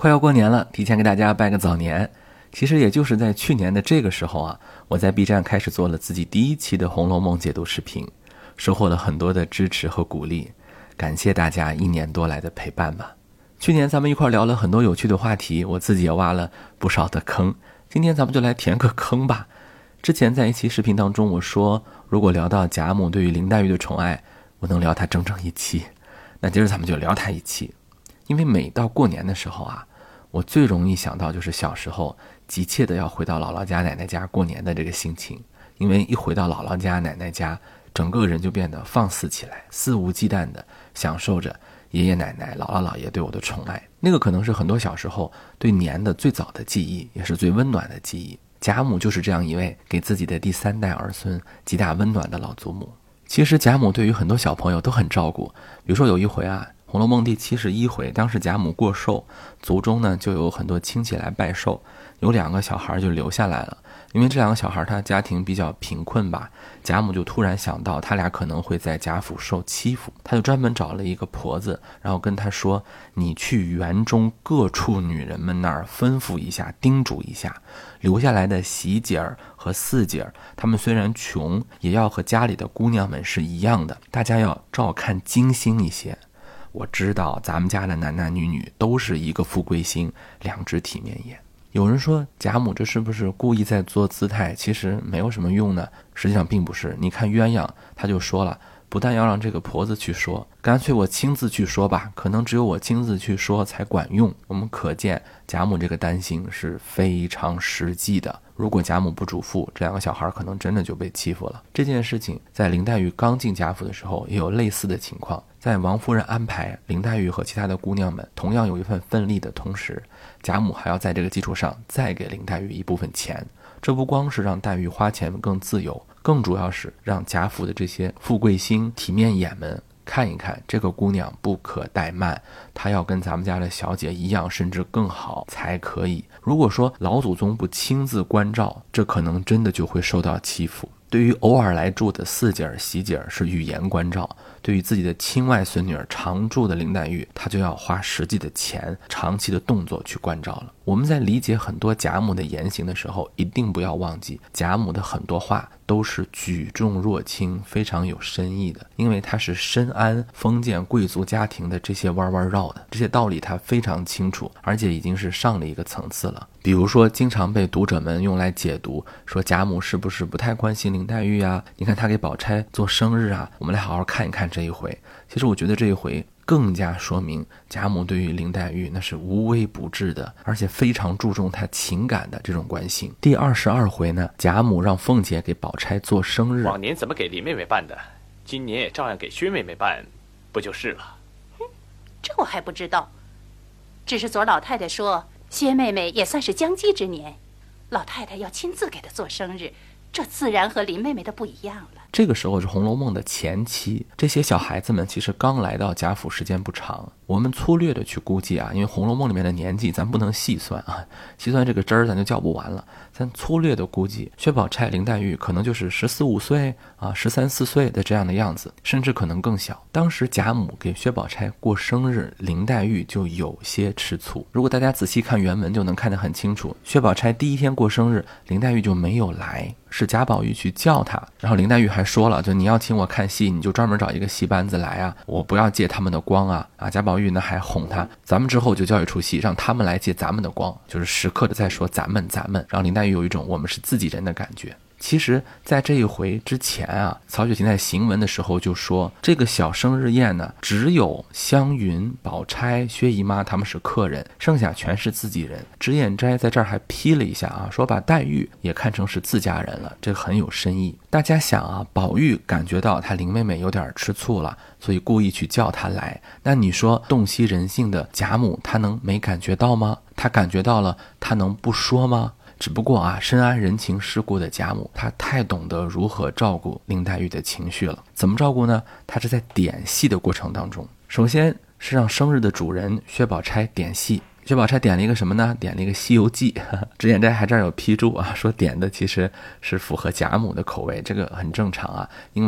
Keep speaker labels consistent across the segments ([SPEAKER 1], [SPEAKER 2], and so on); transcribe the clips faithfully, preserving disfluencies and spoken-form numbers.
[SPEAKER 1] 快要过年了，提前给大家拜个早年。其实也就是在去年的这个时候啊，我在 B 站开始做了自己第一期的《红楼梦》解读视频，收获了很多的支持和鼓励，感谢大家一年多来的陪伴吧。去年咱们一块聊了很多有趣的话题，我自己也挖了不少的坑，今天咱们就来填个坑吧。之前在一期视频当中我说，如果聊到贾母对于林黛玉的宠爱，我能聊她整整一期，那今儿咱们就聊她一期。因为每到过年的时候啊，我最容易想到就是小时候急切的要回到姥姥家奶奶家过年的这个心情。因为一回到姥姥家奶奶家，整个人就变得放肆起来，肆无忌惮的享受着爷爷奶奶姥姥姥爷对我的宠爱。那个可能是很多小时候对年的最早的记忆，也是最温暖的记忆。贾母就是这样一位给自己的第三代儿孙极大温暖的老祖母。其实贾母对于很多小朋友都很照顾，比如说有一回啊，《红楼梦》第七十一回，当时贾母过寿，族中呢就有很多亲戚来拜寿，有两个小孩就留下来了。因为这两个小孩他家庭比较贫困吧，贾母就突然想到他俩可能会在贾府受欺负，他就专门找了一个婆子，然后跟他说，你去园中各处女人们那儿吩咐一下，叮嘱一下，留下来的喜姐儿和四姐儿，他们虽然穷，也要和家里的姑娘们是一样的，大家要照看精心一些。我知道咱们家的男男女女都是一个富贵心，两只体面眼。有人说贾母这是不是故意在做姿态，其实没有什么用呢？实际上并不是。你看鸳鸯他就说了，不但要让这个婆子去说，干脆我亲自去说吧，可能只有我亲自去说才管用。我们可见贾母这个担心是非常实际的，如果贾母不嘱咐，这两个小孩可能真的就被欺负了。这件事情在林黛玉刚进贾府的时候也有类似的情况，在王夫人安排林黛玉和其他的姑娘们同样有一份分利的同时，贾母还要在这个基础上再给林黛玉一部分钱。这不光是让黛玉花钱更自由，更主要是让贾府的这些富贵心体面眼们看一看，这个姑娘不可怠慢，她要跟咱们家的小姐一样甚至更好才可以。如果说老祖宗不亲自关照，这可能真的就会受到欺负。对于偶尔来住的四姐儿喜姐儿是语言关照，对于自己的亲外孙女儿常住的林黛玉，她就要花实际的钱长期的动作去关照了。我们在理解很多贾母的言行的时候，一定不要忘记贾母的很多话都是举重若轻，非常有深意的，因为她是深谙封建贵族家庭的这些弯弯绕的，这些道理她非常清楚，而且已经是上了一个层次了。比如说经常被读者们用来解读，说贾母是不是不太关心林黛玉啊，你看她给宝钗做生日啊。我们来好好看一看这一回，其实我觉得这一回更加说明贾母对于林黛玉那是无微不至的，而且非常注重她情感的这种关心。第二十二回呢，贾母让凤姐给宝钗做生日，
[SPEAKER 2] 往年怎么给林妹妹办的，今年也照样给薛妹妹办，不就是了？
[SPEAKER 3] 哼，这我还不知道，只是昨老太太说薛妹妹也算是将笄之年，老太太要亲自给她做生日，这自然和林妹妹的不一样了。
[SPEAKER 1] 这个时候是《红楼梦》的前期，这些小孩子们其实刚来到贾府时间不长，我们粗略的去估计啊，因为《红楼梦》里面的年纪咱不能细算啊，细算这个汁儿咱就叫不完了，咱粗略的估计薛宝钗林黛玉可能就是十四五岁啊，十三四岁的这样的样子，甚至可能更小。当时贾母给薛宝钗过生日，林黛玉就有些吃醋。如果大家仔细看原文就能看得很清楚，薛宝钗第一天过生日，林黛玉就没有来，是贾宝玉去叫她，然后林黛玉还说了，就你要请我看戏，你就专门找一个戏班子来啊，我不要借他们的光啊啊！贾宝玉呢还哄她，咱们之后就叫一出戏，让他们来借咱们的光，就是时刻的在说咱们咱们，让林黛玉有一种我们是自己人的感觉。其实在这一回之前啊，曹雪芹在行文的时候就说，这个小生日宴呢，只有湘云、宝钗、薛姨妈他们是客人，剩下全是自己人。脂砚斋在这儿还批了一下啊，说把黛玉也看成是自家人了，这个很有深意。大家想啊，宝玉感觉到他林妹妹有点吃醋了，所以故意去叫她来，那你说洞悉人性的贾母她能没感觉到吗？她感觉到了，她能不说吗？只不过啊，深谙人情世故的贾母，她太懂得如何照顾林黛玉的情绪了。怎么照顾呢？她是在点戏的过程当中，首先是让生日的主人薛宝钗点戏。薛宝钗点了一个什么呢？点了一个《西游记》。脂砚斋还这儿有批注啊，说点的其实是符合贾母的口味，这个很正常啊，因为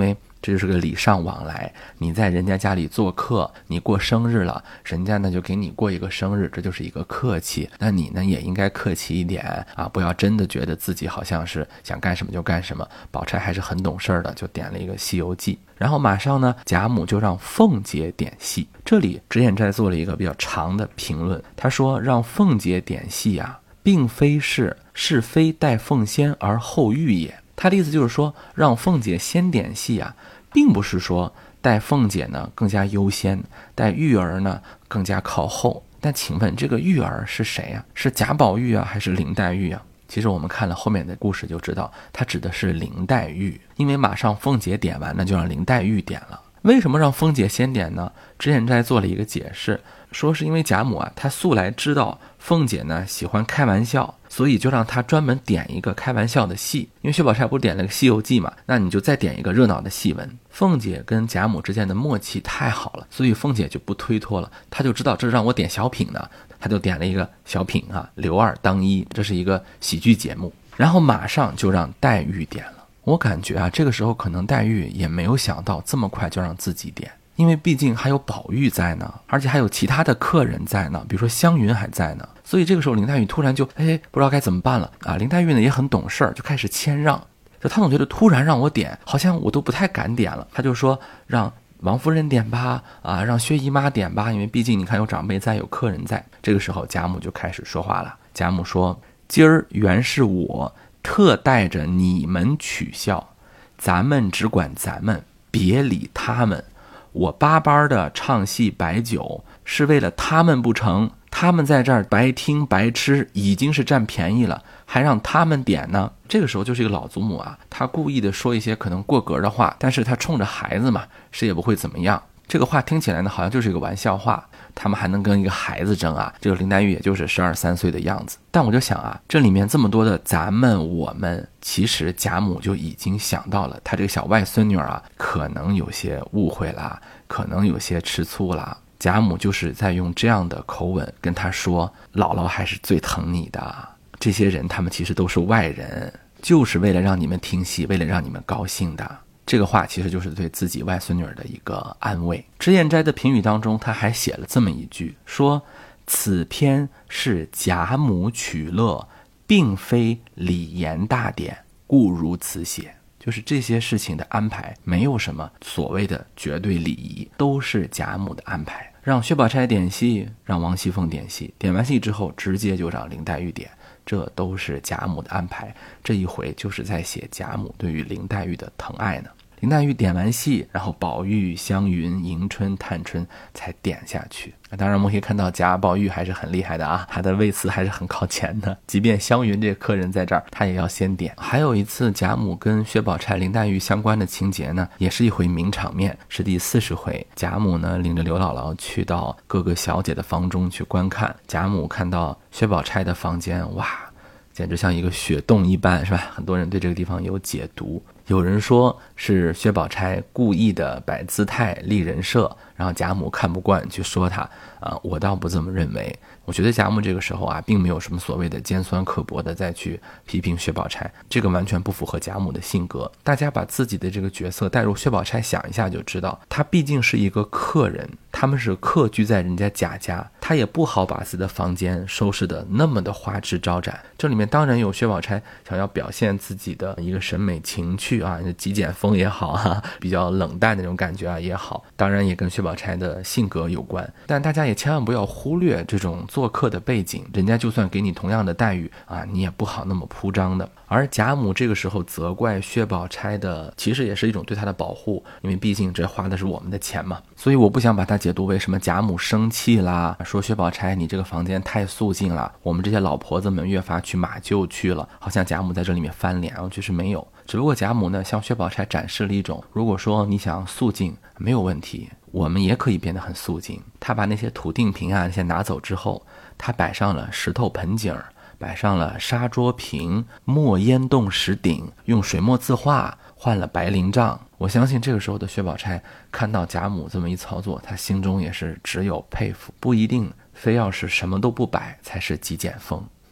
[SPEAKER 1] 这就是个礼尚往来。你在人家家里做客，你过生日了，人家呢就给你过一个生日，这就是一个客气。那你呢也应该客气一点啊，不要真的觉得自己好像是想干什么就干什么。宝钗还是很懂事的，就点了一个《西游记》。然后马上呢，贾母就让凤姐点戏。这里脂砚斋做了一个比较长的评论，他说让凤姐点戏啊，并非是是非待凤仙而后御也。他的意思就是说，让凤姐先点戏啊，并不是说待凤姐呢更加优先，待玉儿呢更加靠后。但请问这个玉儿是谁啊？是贾宝玉啊，还是林黛玉啊？其实我们看了后面的故事就知道，它指的是林黛玉，因为马上凤姐点完呢，就让林黛玉点了。为什么让凤姐先点呢？脂砚斋做了一个解释，说是因为贾母啊，她素来知道凤姐呢喜欢开玩笑，所以就让她专门点一个开玩笑的戏。因为薛宝钗不是点了个《西游记》嘛，那你就再点一个热闹的戏文。凤姐跟贾母之间的默契太好了，所以凤姐就不推脱了，她就知道这让我点小品呢，她就点了一个小品啊，刘二当一，这是一个喜剧节目。然后马上就让黛玉点了。我感觉啊，这个时候可能黛玉也没有想到这么快就让自己点，因为毕竟还有宝玉在呢，而且还有其他的客人在呢，比如说湘云还在呢。所以这个时候林黛玉突然就哎不知道该怎么办了啊！林黛玉呢也很懂事，就开始谦让。就她总觉得突然让我点，好像我都不太敢点了。她就说让王夫人点吧，啊，让薛姨妈点吧，因为毕竟你看有长辈在，有客人在。这个时候贾母就开始说话了。贾母说：“今儿原是我特带着你们取笑，咱们只管咱们，别理他们。我巴巴的唱戏摆酒，是为了他们不成？他们在这儿白听白吃，已经是占便宜了，还让他们点呢。”这个时候就是一个老祖母啊，她故意的说一些可能过格的话，但是她冲着孩子嘛，谁也不会怎么样。这个话听起来呢，好像就是一个玩笑话，他们还能跟一个孩子争啊？这个林黛玉也就是十二三岁的样子。但我就想啊，这里面这么多的咱们我们，其实贾母就已经想到了，她这个小外孙女啊，可能有些误会啦，可能有些吃醋啦。贾母就是在用这样的口吻跟她说，姥姥还是最疼你的，这些人他们其实都是外人，就是为了让你们听戏，为了让你们高兴的。这个话其实就是对自己外孙女儿的一个安慰。脂砚斋的评语当中他还写了这么一句，说此篇是贾母取乐，并非礼严大典，故如此写。就是这些事情的安排没有什么所谓的绝对礼仪，都是贾母的安排。让薛宝钗点戏，让王熙凤点戏，点完戏之后直接就让林黛玉点，这都是贾母的安排。这一回就是在写贾母对于林黛玉的疼爱呢。林黛玉点完戏，然后宝玉、湘云、迎春、探春才点下去。当然我们可以看到贾宝玉还是很厉害的啊，他的位次还是很靠前的，即便湘云这个客人在这儿，他也要先点。还有一次贾母跟薛宝钗、林黛玉相关的情节呢，也是一回名场面，是第四十回。贾母呢领着刘姥姥去到各个小姐的房中去观看，贾母看到薛宝钗的房间，哇，简直像一个雪洞一般，是吧？很多人对这个地方有解读，有人说是薛宝钗故意的摆姿态立人设，然后贾母看不惯去说她啊，我倒不这么认为。我觉得贾母这个时候啊，并没有什么所谓的尖酸刻薄的再去批评薛宝钗，这个完全不符合贾母的性格。大家把自己的这个角色带入薛宝钗想一下就知道，她毕竟是一个客人，他们是客居在人家贾家，她也不好把自己的房间收拾的那么的花枝招展。这里面当然有薛宝钗想要表现自己的一个审美情趣啊，极简风也好啊，比较冷淡的那种感觉啊也好，当然也跟薛宝钗的性格有关。但大家也千万不要忽略这种做客的背景，人家就算给你同样的待遇啊，你也不好那么铺张的。而贾母这个时候责怪薛宝钗的，其实也是一种对她的保护，因为毕竟这花的是我们的钱嘛。所以我不想把它解读为什么贾母生气啦，说薛宝钗你这个房间太肃静了，我们这些老婆子们越发去马厩去了，好像贾母在这里面翻脸，其实没有。只不过贾母呢向薛宝钗展示了一种，如果说你想肃静没有问题，我们也可以变得很肃静。她把那些土定瓶啊先拿走之后，她摆上了石头盆景，摆上了砂桌瓶，墨烟洞石鼎，用水墨字画换了白绫帐。我相信这个时候的薛宝钗看到贾母这么一操作，她心中也是只有佩服，不一定非要是什么都不摆才是极简风。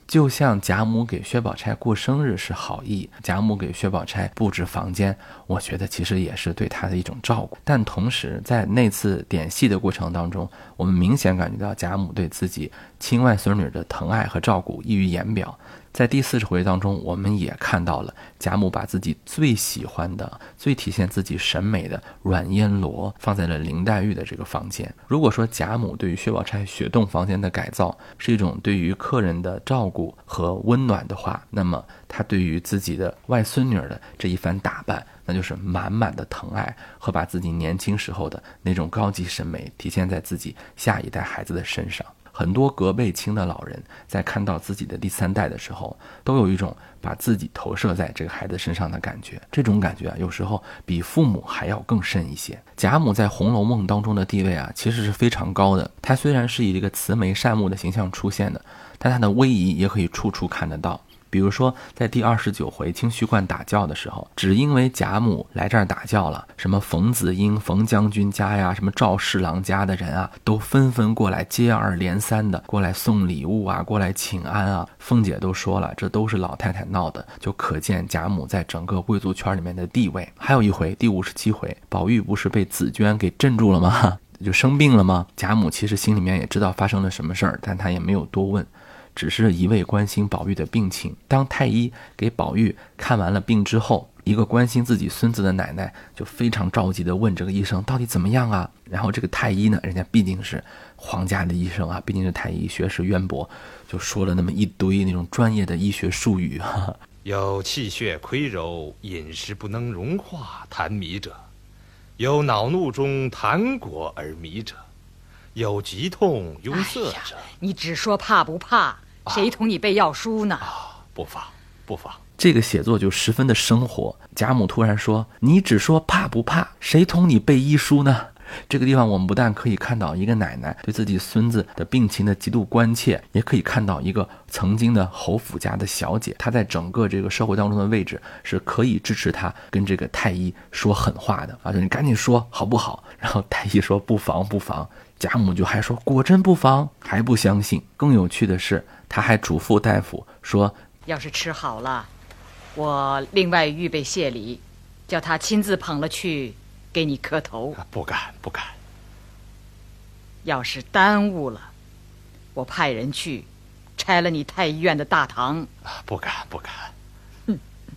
[SPEAKER 1] 就像贾母给薛宝钗过生日是好意，贾母给薛宝钗布置房间，我觉得其实也是对她的一种照顾。但同时在那次点戏的过程当中，我们明显感觉到贾母对自己亲外孙女的疼爱和照顾溢于言表。在第四十回当中，我们也看到了贾母把自己最喜欢的、最体现自己审美的软烟罗放在了林黛玉的这个房间。如果说贾母对于薛宝钗雪洞房间的改造是一种对于客人的照顾和温暖的话，那么她对于自己的外孙女的这一番打扮，那就是满满的疼爱和把自己年轻时候的那种高级审美体现在自己下一代孩子的身上。很多隔辈亲的老人在看到自己的第三代的时候，都有一种把自己投射在这个孩子身上的感觉，这种感觉啊，有时候比父母还要更深一些。贾母在《红楼梦》当中的地位啊，其实是非常高的。她虽然是以一个慈眉善目的形象出现的，但她的威仪也可以处处看得到。比如说在第二十九回清虚观打醮的时候，只因为贾母来这儿打醮了，什么冯子英、冯将军家呀，什么赵侍郎家的人啊，都纷纷过来接二连三的过来送礼物啊，过来请安啊。凤姐都说了，这都是老太太闹的，就可见贾母在整个贵族圈里面的地位。还有一回第五十七回，宝玉不是被紫娟给镇住了吗？就生病了吗？贾母其实心里面也知道发生了什么事儿，但她也没有多问，只是一味关心宝玉的病情。当太医给宝玉看完了病之后，一个关心自己孙子的奶奶就非常着急地问这个医生到底怎么样啊。然后这个太医呢，人家毕竟是皇家的医生啊，毕竟是太医，学识渊博，就说了那么一堆那种专业的医学术语啊。
[SPEAKER 4] 有气血亏柔，饮食不能融化痰迷者，有恼怒中痰果而迷者，有急痛壅塞者、哎、
[SPEAKER 5] 你只说怕不怕，谁同你背药书呢？
[SPEAKER 4] 啊，不妨不妨。
[SPEAKER 1] 这个写作就十分的生活。贾母突然说，你只说怕不怕，谁同你背医书呢？这个地方我们不但可以看到一个奶奶对自己孙子的病情的极度关切，也可以看到一个曾经的侯府家的小姐，她在整个这个社会当中的位置是可以支持她跟这个太医说狠话的啊，就你赶紧说好不好？然后太医说不妨不妨，贾母就还说果真不妨，还不相信。更有趣的是，她还嘱咐大夫说，
[SPEAKER 5] 要是吃好了，我另外预备谢礼，叫他亲自捧了去给你磕头。
[SPEAKER 4] 不敢不敢。
[SPEAKER 5] 要是耽误了，我派人去拆了你太医院的大堂。
[SPEAKER 4] 不敢不敢。
[SPEAKER 5] 哼，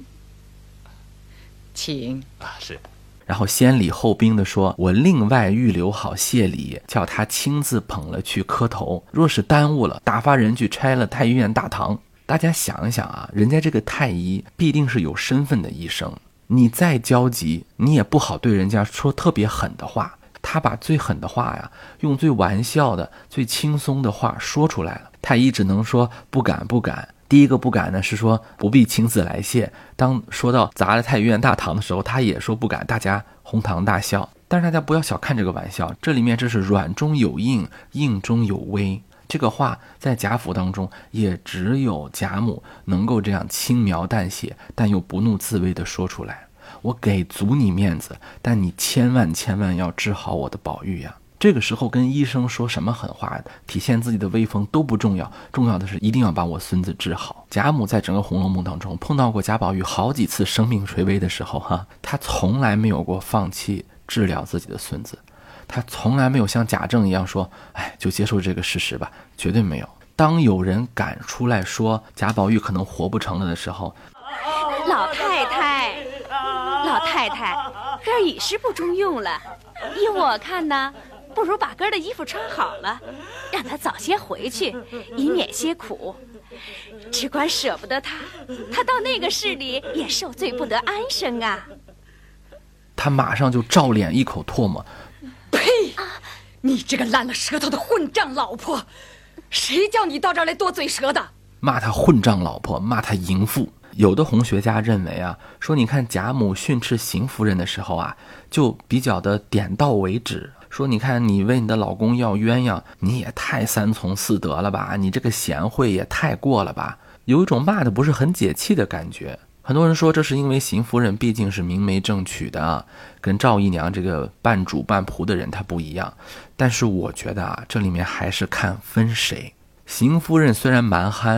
[SPEAKER 5] 请
[SPEAKER 4] 啊，是。
[SPEAKER 1] 然后先礼后兵的说，我另外预留好谢礼，叫他亲自捧了去磕头。若是耽误了，打发人去拆了太医院大堂。大家想一想啊，人家这个太医必定是有身份的医生，你再焦急，你也不好对人家说特别狠的话。他把最狠的话呀，用最玩笑的、最轻松的话说出来了。太医只能说不敢不敢。第一个不敢呢，是说不必亲自来谢。当说到砸了太医院大堂的时候，他也说不敢，大家哄堂大笑。但是大家不要小看这个玩笑，这里面这是软中有硬，硬中有微。这个话在贾府当中也只有贾母能够这样轻描淡写，但又不怒自威地说出来。我给足你面子，但你千万千万要治好我的宝玉呀。这个时候跟医生说什么狠话，体现自己的威风都不重要，重要的是一定要把我孙子治好。贾母在整个《红楼梦》当中碰到过贾宝玉好几次生命垂危的时候哈，她从来没有过放弃治疗自己的孙子，她从来没有像贾政一样说，哎，就接受这个事实吧，绝对没有。当有人敢出来说贾宝玉可能活不成了的时候，
[SPEAKER 6] 老太太，老太太，哥儿已是不中用了，依我看呢，不如把哥儿的衣服穿好了，让他早些回去，以免些苦。只管舍不得他，他到那个市里也受罪不得安生啊。
[SPEAKER 1] 他马上就照脸一口唾沫，
[SPEAKER 5] 呸！你这个烂了舌头的混账老婆，谁叫你到这儿来多嘴舌的？
[SPEAKER 1] 骂他混账老婆，骂他淫妇。有的红学家认为啊，说你看贾母训斥邢夫人的时候啊，就比较的点到为止，说你看你为你的老公要鸳鸯，你也太三从四德了吧，你这个贤惠也太过了吧，有一种骂的不是很解气的感觉。很多人说这是因为邢夫人毕竟是明媒正娶的，跟赵姨娘这个半主半仆的人她不一样。但是我觉得啊，这里面还是看分谁。邢夫人虽然蛮憨，虽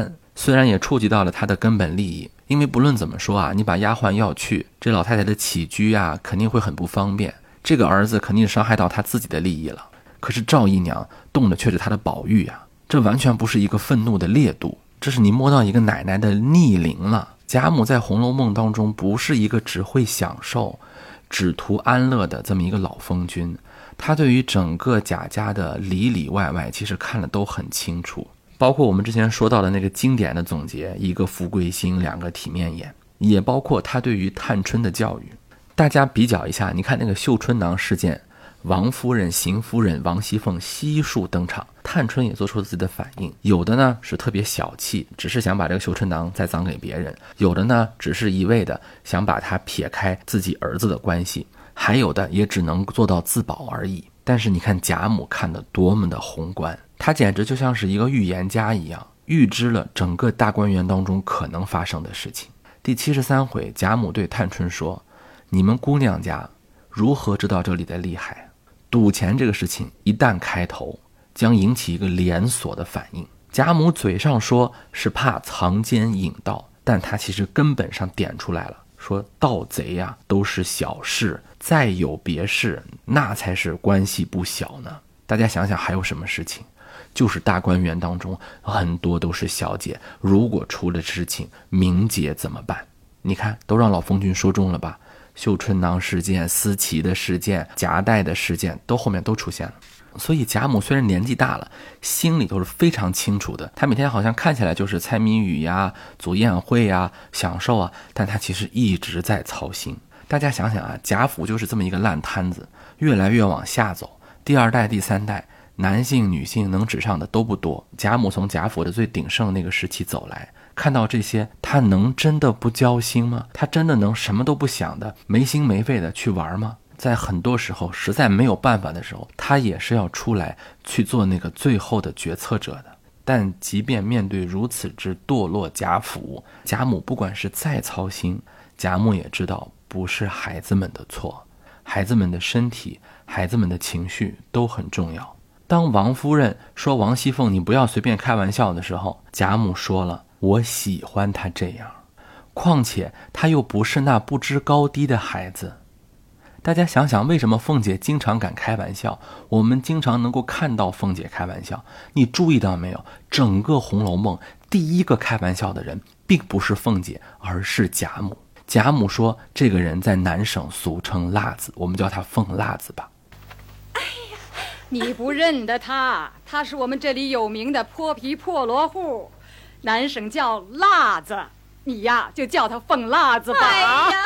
[SPEAKER 1] 虽然也触及到了他的根本利益，因为不论怎么说啊，你把丫鬟要去，这老太太的起居啊肯定会很不方便，这个儿子肯定伤害到他自己的利益了。可是赵姨娘动的却是他的宝玉啊，这完全不是一个愤怒的烈度，这是你摸到一个奶奶的逆鳞了。贾母在《红楼梦》当中不是一个只会享受只图安乐的这么一个老疯君，他对于整个贾家的里里外外其实看了都很清楚，包括我们之前说到的那个经典的总结，一个富贵心，两个体面眼，也包括他对于探春的教育。大家比较一下，你看那个绣春囊事件，王夫人、邢夫人、王熙凤悉数登场，探春也做出了自己的反应。有的呢是特别小气，只是想把这个绣春囊再赃给别人；有的呢只是一味的想把它撇开自己儿子的关系；还有的也只能做到自保而已。但是你看贾母看得多么的宏观，她简直就像是一个预言家一样，预知了整个大观园当中可能发生的事情。第七十三回，贾母对探春说：你们姑娘家如何知道这里的厉害？赌钱这个事情一旦开头，将引起一个连锁的反应。贾母嘴上说是怕藏奸引盗，但她其实根本上点出来了，说盗贼呀、啊、都是小事，再有别事那才是关系不小呢。大家想想还有什么事情，就是大观园当中很多都是小姐，如果出了事情，名节怎么办？你看都让老疯君说中了吧，绣春囊事件、思琪的事件、夹带的事件都后面都出现了。所以贾母虽然年纪大了，心里都是非常清楚的，她每天好像看起来就是猜谜语呀、组宴会呀、享受啊，但她其实一直在操心。大家想想啊，贾府就是这么一个烂摊子，越来越往下走，第二代第三代男性女性能指上的都不多。贾母从贾府的最鼎盛那个时期走来，看到这些，她能真的不交心吗？她真的能什么都不想的没心没肺的去玩吗？在很多时候实在没有办法的时候，她也是要出来去做那个最后的决策者的。但即便面对如此之堕落贾府，贾母不管是再操心，贾母也知道不是孩子们的错，孩子们的身体、孩子们的情绪都很重要。当王夫人说王熙凤你不要随便开玩笑的时候，贾母说了，我喜欢他这样，况且他又不是那不知高低的孩子。大家想想，为什么凤姐经常敢开玩笑？我们经常能够看到凤姐开玩笑，你注意到没有？整个《红楼梦》第一个开玩笑的人并不是凤姐，而是贾母。贾母说这个人在南省俗称辣子，我们叫他凤辣子吧。
[SPEAKER 7] 哎呀，你不认得他，他是我们这里有名的泼皮破罗户，南省叫辣子，你呀就叫他凤辣子吧。哎呀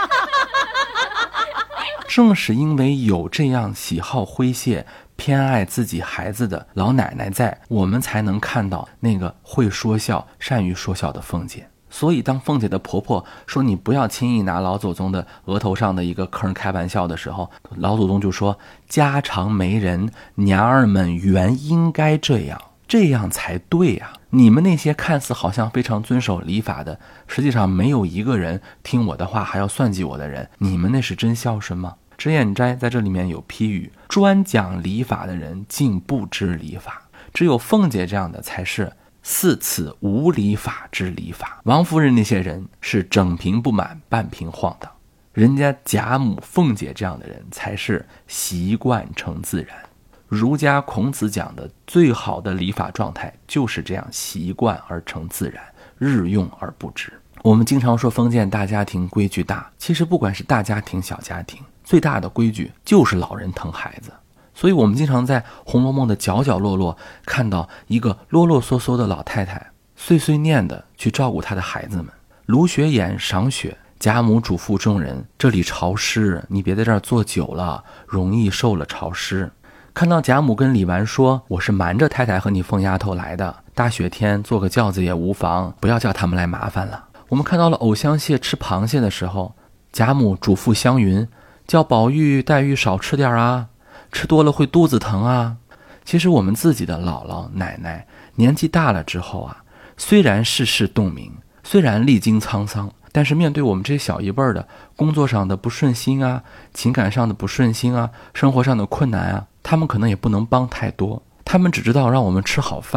[SPEAKER 1] 正是因为有这样喜好诙谐、偏爱自己孩子的老奶奶在，我们才能看到那个会说笑、善于说笑的凤姐。所以当凤姐的婆婆说你不要轻易拿老祖宗的额头上的一个坑开玩笑的时候，老祖宗就说家常没人，娘儿们原应该这样，这样才对啊！你们那些看似好像非常遵守礼法的，实际上没有一个人听我的话还要算计我的人，你们那是真孝顺吗？脂砚斋在这里面有批语，专讲礼法的人竟不知礼法，只有凤姐这样的才是似此无礼法之礼法。王夫人那些人是整瓶不满半瓶晃荡，人家贾母凤姐这样的人才是习惯成自然。儒家孔子讲的最好的礼法状态就是这样，习惯而成自然，日用而不知。我们经常说封建大家庭规矩大，其实不管是大家庭小家庭，最大的规矩就是老人疼孩子。所以我们经常在《红楼梦》的角角落落看到一个啰啰嗦嗦的老太太碎碎念的去照顾她的孩子们。芦雪眼赏雪，贾母嘱咐众人，这里潮湿，你别在这儿坐久了，容易受了潮湿。看到贾母跟李纨说，我是瞒着太太和你凤丫头来的，大雪天坐个轿子也无妨，不要叫他们来麻烦了。我们看到了藕香蟹吃螃蟹的时候，贾母嘱咐湘云，叫宝玉黛玉少吃点啊，吃多了会肚子疼啊。其实我们自己的姥姥奶奶年纪大了之后啊，虽然世事洞明，虽然历经沧桑，但是面对我们这些小一辈的工作上的不顺心啊，情感上的不顺心啊，生活上的困难啊，他们可能也不能帮太多，他们只知道让我们吃好饭，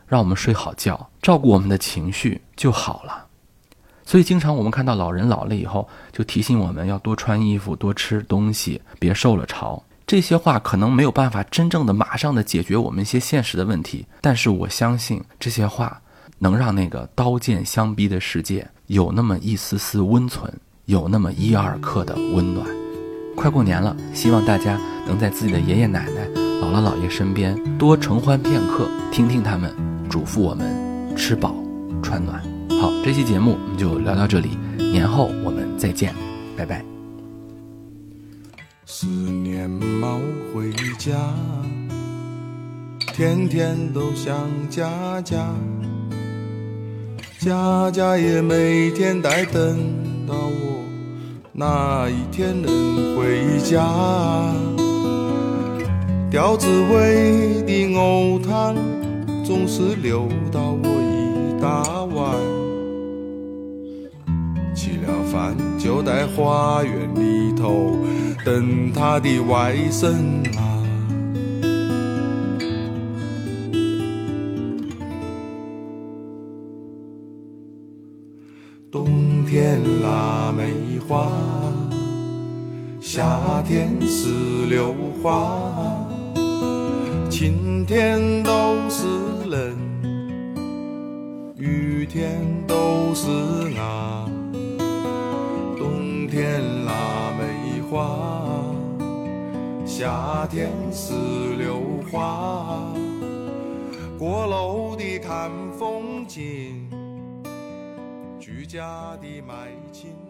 [SPEAKER 1] 让我们睡好觉，照顾我们的情绪就好了。所以经常我们看到老人老了以后，就提醒我们要多穿衣服，多吃东西，别受了潮。这些话可能没有办法真正的马上的解决我们一些现实的问题，但是我相信这些话能让那个刀剑相逼的世界有那么一丝丝温存，有那么一二刻的温暖。快过年了，希望大家能在自己的爷爷奶奶、姥姥姥爷身边多承欢片刻，听听他们嘱咐我们吃饱穿暖。好，这期节目我们就聊到这里，年后我们再见，拜拜。
[SPEAKER 8] 思念猫回家，天天都想家家，家家也每天在等到我那一天能回家。吊子味的藕汤总是留到我一大碗，吃了饭就在花园里头等他的外甥啊。冬天腊梅花，夏天石榴花，晴天都是人，雨天都是啊。冬天腊梅花，夏天石榴花，过楼的看风景，居家的卖青